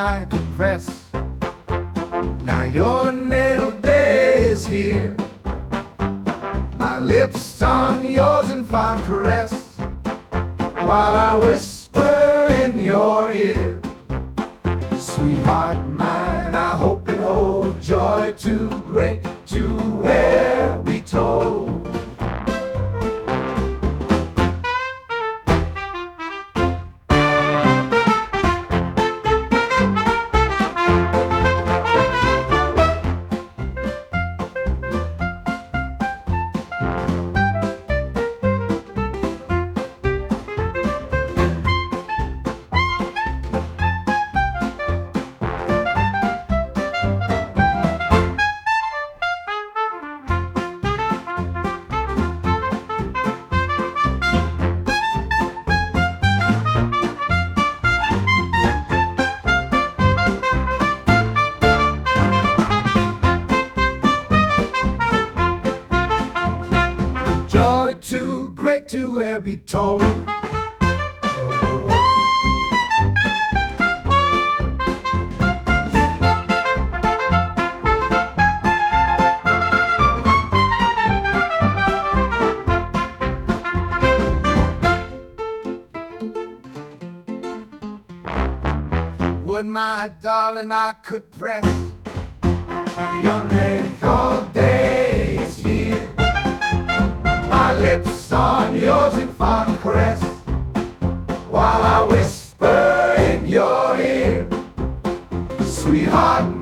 I could press. Now your natal day is here, my lips on yours in fond caress, while I whisper in your ear, sweetheart mine, I hope it holds joy too great to e'er be told. Joy too great to e'er be told. Would my darling I could press your neck all day is here, my lips on yours in fond caress, while I whisper in your ear, sweetheart